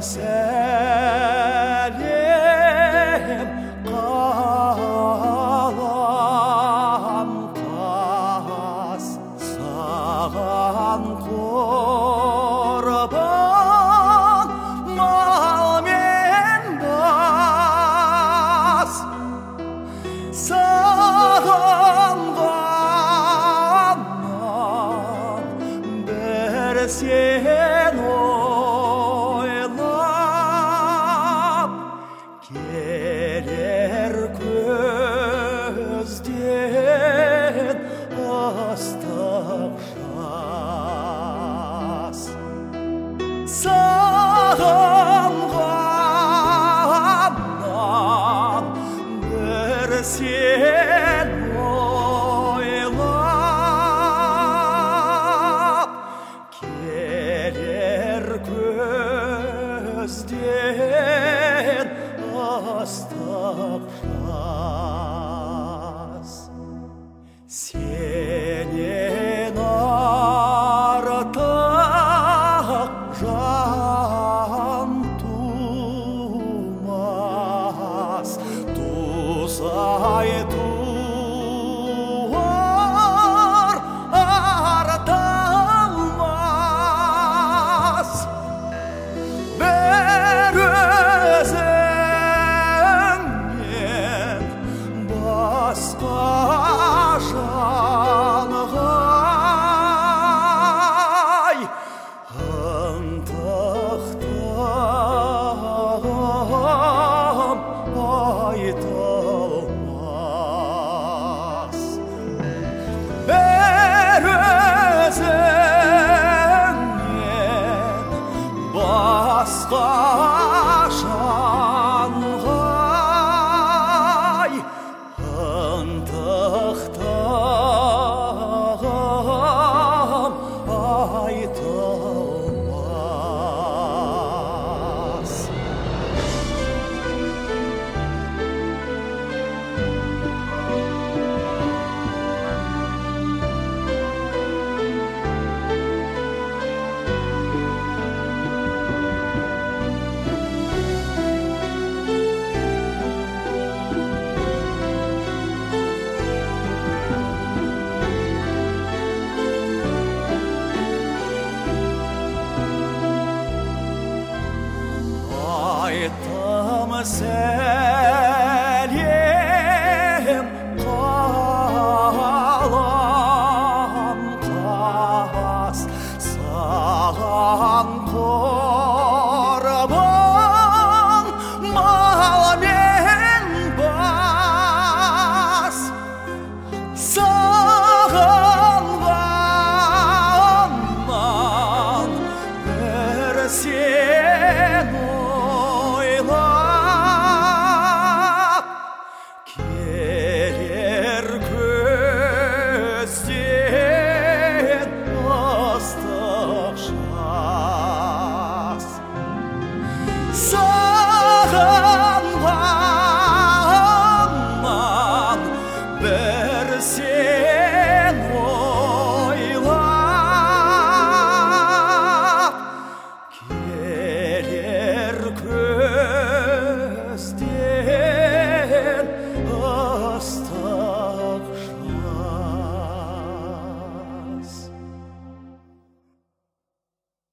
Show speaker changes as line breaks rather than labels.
сәлем қаламқас саған құрбан мал мен бас сағынғаннан бір сен ойлап келер көзден ыстық жас сағынғаннан бір сен ойлап келер көзден ыстық жас сенен артық жан тумас тусай туар артылмас бір өзіңнен басқа жанға ынтықтығым айтылмас бір өзіңнен басқа жанға ынтықтығым айтылмас айттым